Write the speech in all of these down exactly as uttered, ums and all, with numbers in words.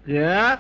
क्या?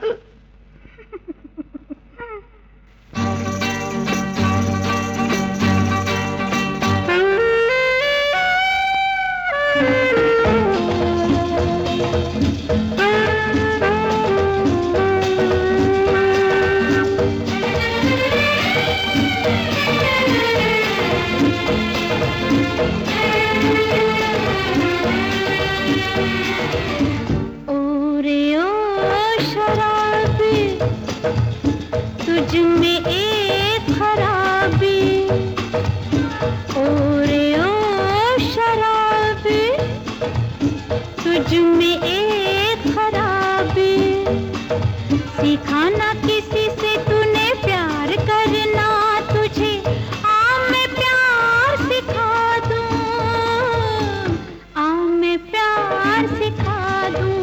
तुझ में एक खराबी, ओ रे ओ शराबी, तुझ में एक खराबी। सीखा ना किसी से तूने प्यार करना, तुझे आ मैं प्यार सिखा दूं, आ मैं प्यार सिखा दूं।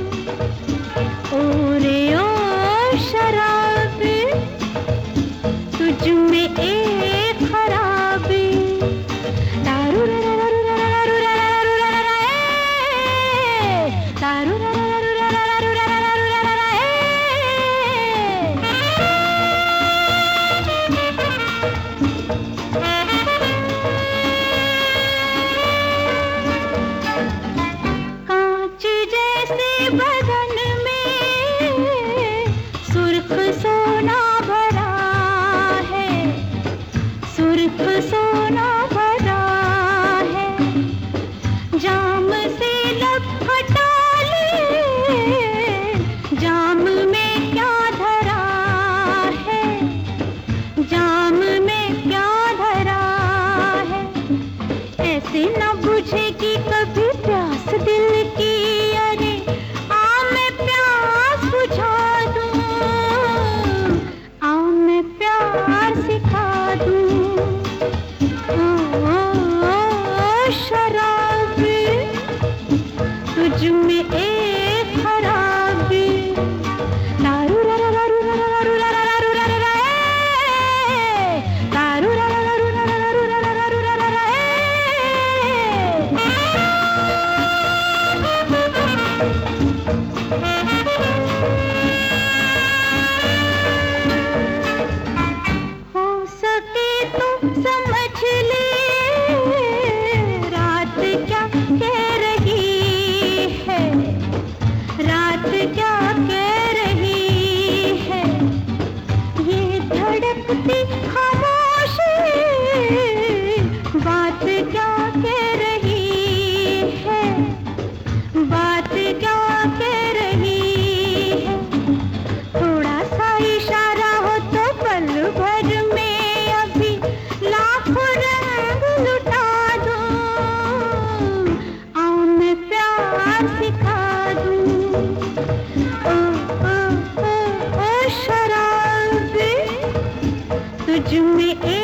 ओ रे ओ शराबी, तुझ में एक खराबी। दारू रा रा रा रा रा रा रा रा रा रा ए, दारू रा रा रा रा रा रा रा रा रा रा रा ए। कांच जैसे बदन सुर्ख सोना भरा है, सुर्ख सोना भरा है। जाम से लब हटा ले, जाम में क्या धरा है, जाम में क्या धरा है। ऐसे न बुझेगी कभी प्यास दिल की, अरे आ मैं प्यास बुझा दूं, आ मैं प्यार सिखा दूं। ओ, ओ, ओ शराबी, तुझ में एक खराबी। दारू रा रा रा रू रा रा रू रा रा रू रा रा ए, दारू रा रा रू रा रा रू रा रा रू रा रा ए। हो सके तो समझ ले, रात क्या कह रही है, रात क्या कह रही है। ये धड़कती खामोशी बात क्या कह रही है, बात क्या कह रही है। थोड़ा सा इशारा हो तो पल भर में अभी लाखों रंग लुटा दूं, आओ मैं प्यार सिखा दूं। ओ, ओ, ओ, ओ शराबी, तुझ में